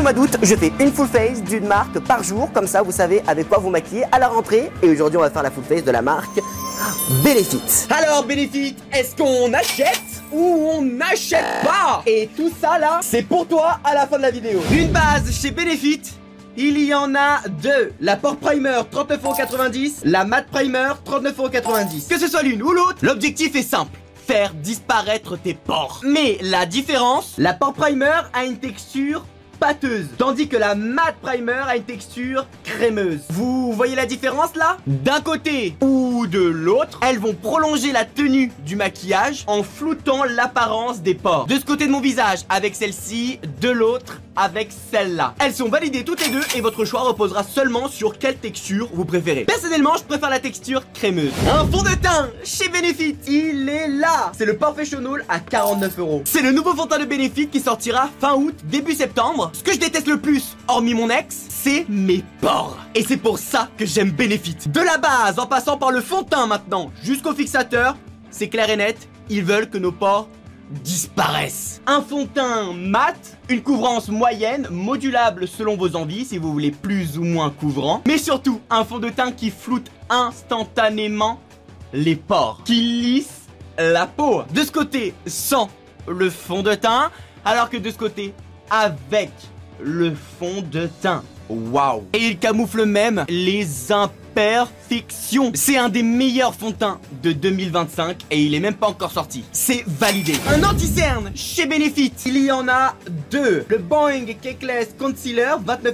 mois d'août, je fais une full face d'une marque par jour, comme ça vous savez avec quoi vous maquiller à la rentrée. Et aujourd'hui on va faire la full face de la marque Benefit. Alors Benefit, est-ce qu'on achète ou on n'achète pas? Et tout ça là, c'est pour toi à la fin de la vidéo. Une base chez Benefit, il y en a deux. La Pore Primer 39,90€, la Matte Primer 39,90€. Que ce soit l'une ou l'autre, l'objectif est simple: faire disparaître tes pores. Mais la différence, la Pore Primer a une texture pâteuse, tandis que la Matte Primer a une texture crémeuse. Vous voyez la différence là? D'un côté ou de l'autre, elles vont prolonger la tenue du maquillage en floutant l'apparence des pores. De ce côté de mon visage avec celle-ci, de l'autre avec celle-là. Elles sont validées toutes les deux et votre choix reposera seulement sur quelle texture vous préférez. Personnellement, je préfère la texture crémeuse. Un fond de teint chez Benefit, il est là. C'est le Professional à 49€. C'est le nouveau fond de teint de Benefit qui sortira fin août, début septembre. Ce que je déteste le plus, hormis mon ex, c'est mes pores. Et c'est pour ça que j'aime Benefit. De la base, en passant par le fond de teint maintenant, jusqu'au fixateur, c'est clair et net, ils veulent que nos pores disparaissent. Un fond de teint mat, une couvrance moyenne, modulable selon vos envies si vous voulez plus ou moins couvrant. Mais surtout, un fond de teint qui floute instantanément les pores, qui lisse la peau. De ce côté, sans le fond de teint, alors que de ce côté, avec le fond de teint. Waouh! Et il camoufle même les imperfections. C'est un des meilleurs fonds de teint de 2025 et il est même pas encore sorti. C'est validé. Un anti-cerne chez Benefit, il y en a deux. Le Boing Cakeless Concealer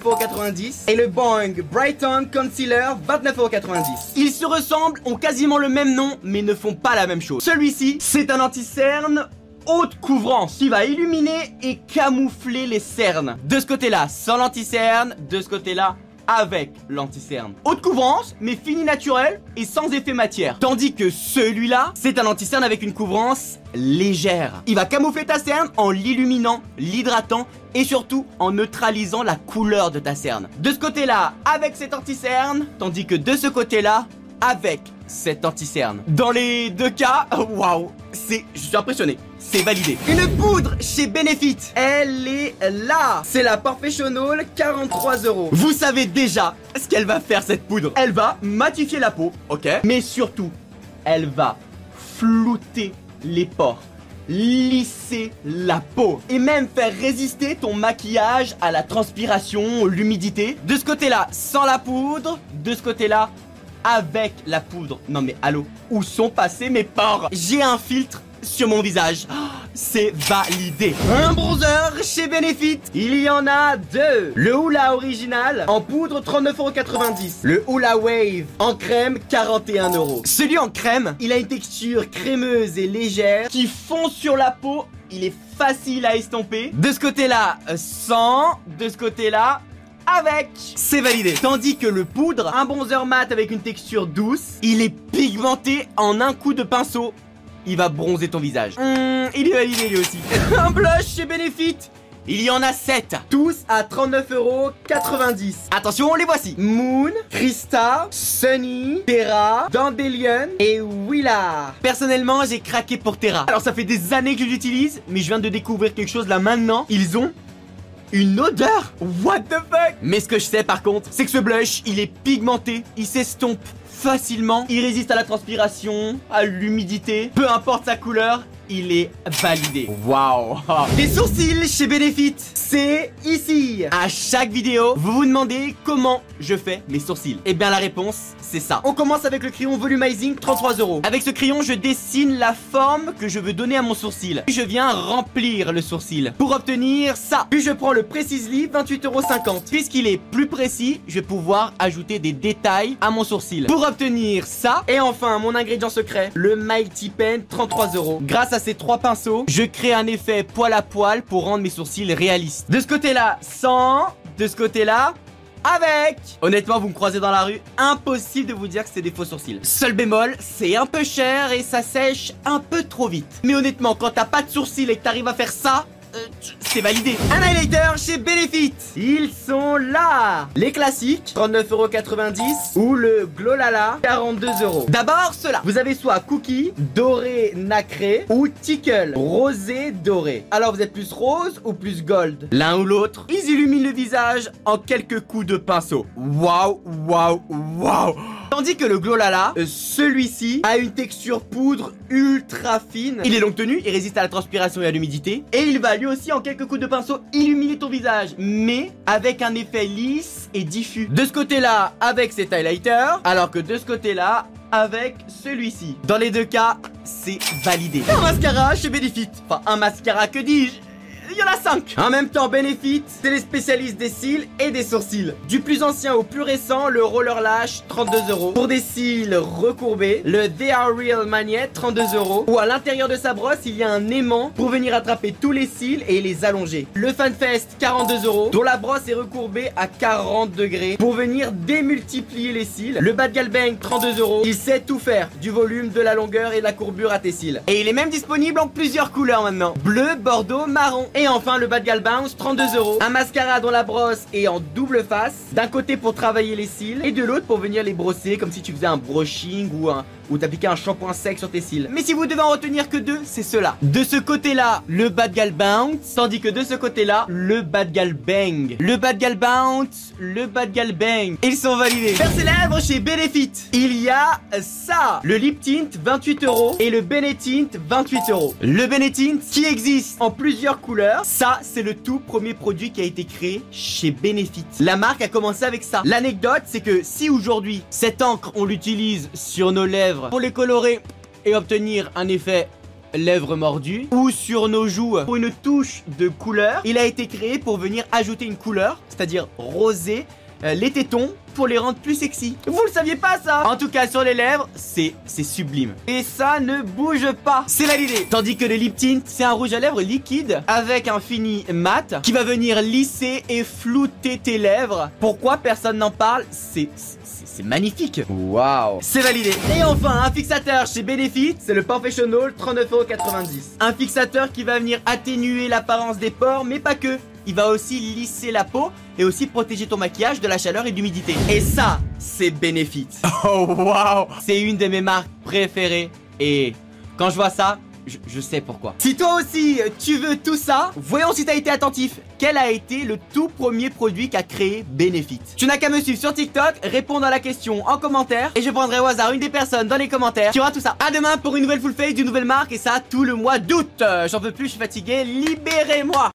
29,90€ et le Boing Brighton Concealer 29,90€. Ils se ressemblent, ont quasiment le même nom mais ne font pas la même chose. Celui-ci, c'est un anti-cerne haute couvrance qui va illuminer et camoufler les cernes. De ce côté-là, sans l'anti-cerne, de ce côté-là, avec l'anti-cerne. Haute couvrance, mais fini naturel et sans effet matière. Tandis que celui-là, c'est un anti-cerne avec une couvrance légère. Il va camoufler ta cerne en l'illuminant, l'hydratant et surtout en neutralisant la couleur de ta cerne. De ce côté-là, avec cet anti-cerne, tandis que de ce côté-là, avec cet anti-cerne. Dans les deux cas, waouh, je suis impressionné. C'est validé. Une poudre chez Benefit, elle est là. C'est la Professional 43€. Vous savez déjà ce qu'elle va faire cette poudre. Elle va matifier la peau, ok. Mais surtout, elle va flouter les pores, lisser la peau et même faire résister ton maquillage à la transpiration, l'humidité. De ce côté-là, sans la poudre. De ce côté-là, avec la poudre. Non mais allô, où sont passés mes pores? J'ai un filtre sur mon visage. Oh, c'est validé. Un bronzer chez Benefit, il y en a deux. Le Hoola original en poudre 39,90€. Le Hoola Wave en crème 41€. Celui en crème, il a une texture crémeuse et légère qui fond sur la peau. Il est facile à estomper. De ce côté-là, sans. De ce côté-là, avec. C'est validé. Tandis que le poudre, un bronzer mat avec une texture douce, il est pigmenté en un coup de pinceau. Il va bronzer ton visage. Il est validé lui aussi. Un blush chez Benefit, il y en a 7. Tous à 39,90€. Attention, les voici. Moon, Krista, Sunny, Terra, Dandelion et Willa. Personnellement, j'ai craqué pour Terra. Alors ça fait des années que je l'utilise, mais je viens de découvrir quelque chose là maintenant. Ils ont une odeur. What the fuck? Mais ce que je sais par contre, c'est que ce blush, il est pigmenté, il s'estompe facilement, il résiste à la transpiration, à l'humidité, peu importe sa couleur, il est validé. Waouh. Les sourcils chez Benefit, c'est ici. À chaque vidéo, vous vous demandez comment je fais mes sourcils. Et bien la réponse, c'est ça. On commence avec le crayon Volumizing 33€. Avec ce crayon, je dessine la forme que je veux donner à mon sourcil. Puis je viens remplir le sourcil pour obtenir ça. Puis je prends le Precisely 28,50€. Puisqu'il est plus précis, je vais pouvoir ajouter des détails à mon sourcil pour obtenir ça. Et enfin, mon ingrédient secret, le Mighty Pen 33€. Grâce à ces trois pinceaux, je crée un effet poil à poil pour rendre mes sourcils réalistes. De ce côté-là, sans. De ce côté-là, avec. Honnêtement, vous me croisez dans la rue, impossible de vous dire que c'est des faux sourcils. Seul bémol, c'est un peu cher et ça sèche un peu trop vite. Mais honnêtement, quand t'as pas de sourcils et que t'arrives à faire ça, c'est validé. Un highlighter chez Benefit. Ils sont là. Les classiques, 39,90 € ou le Glolala, 42 €. D'abord, ceux-là. Vous avez soit cookie, doré, nacré ou tickle, rosé, doré. Alors, vous êtes plus rose ou plus gold? L'un ou l'autre. Ils illuminent le visage en quelques coups de pinceau. Waouh, waouh, waouh. Tandis que le Glolala, celui-ci a une texture poudre ultra fine. Il est longue tenue, il résiste à la transpiration et à l'humidité. Et il va lui aussi en quelques coups de pinceau illuminer ton visage, mais avec un effet lisse et diffus. De ce côté-là, avec cet highlighter, alors que de ce côté-là, avec celui-ci. Dans les deux cas, c'est validé. Un mascara chez Benefit. Enfin, un mascara, que dis-je? Il y en a 5. En même temps, Benefit, c'est les spécialistes des cils et des sourcils. Du plus ancien au plus récent, le Roller Lash, 32 €. Pour des cils recourbés, le They Are Real Magnet, 32 €. Ou à l'intérieur de sa brosse, il y a un aimant pour venir attraper tous les cils et les allonger. Le FanFest, 42 €, dont la brosse est recourbée à 40 degrés pour venir démultiplier les cils. Le Bad Gal Bang, 32 €. Il sait tout faire, du volume, de la longueur et de la courbure à tes cils. Et il est même disponible en plusieurs couleurs maintenant. Bleu, bordeaux, marron. Et enfin le Bad Gal Bounce, 32 €. Un mascara dont la brosse est en double face. D'un côté pour travailler les cils et de l'autre pour venir les brosser comme si tu faisais un brushing ou t'appliquais un shampoing sec sur tes cils. Mais si vous devez en retenir que deux, c'est cela. De ce côté-là, le Bad Gal Bounce, tandis que de ce côté-là, le Bad Gal Bang. Le Bad Gal Bounce, le Bad Gal Bang. Ils sont validés. Faire ses lèvres chez Benefit. Il y a ça. Le Lip Tint, 28 € et le Benetint, 28 €. Le Benetint qui existe en plusieurs couleurs. Ça, c'est le tout premier produit qui a été créé chez Benefit. La marque a commencé avec ça. L'anecdote, c'est que si aujourd'hui, cette encre, on l'utilise sur nos lèvres pour les colorer et obtenir un effet lèvres mordues, ou sur nos joues pour une touche de couleur, il a été créé pour venir ajouter une couleur, c'est-à-dire roser les tétons pour les rendre plus sexy. Vous le saviez pas ça? En tout cas sur les lèvres, c'est sublime. Et ça ne bouge pas. C'est validé. Tandis que le Lip Tint, c'est un rouge à lèvres liquide avec un fini mat qui va venir lisser et flouter tes lèvres. Pourquoi personne n'en parle? C'est magnifique. Waouh. C'est validé. Et enfin, un fixateur chez Benefit, c'est le Professional, 39,90 €. Un fixateur qui va venir atténuer l'apparence des pores, mais pas que. Il va aussi lisser la peau et aussi protéger ton maquillage de la chaleur et de l'humidité. Et ça, c'est Benefit. Oh waouh. C'est une de mes marques préférées. Et quand je vois ça, je sais pourquoi. Si toi aussi tu veux tout ça, voyons si t'as été attentif. Quel a été le tout premier produit qu'a créé Benefit? Tu n'as qu'à me suivre sur TikTok, répondre à la question en commentaire et je prendrai au hasard une des personnes dans les commentaires qui aura tout ça. À demain pour une nouvelle full face d'une nouvelle marque et ça tout le mois d'août. J'en peux plus, je suis fatigué, libérez-moi.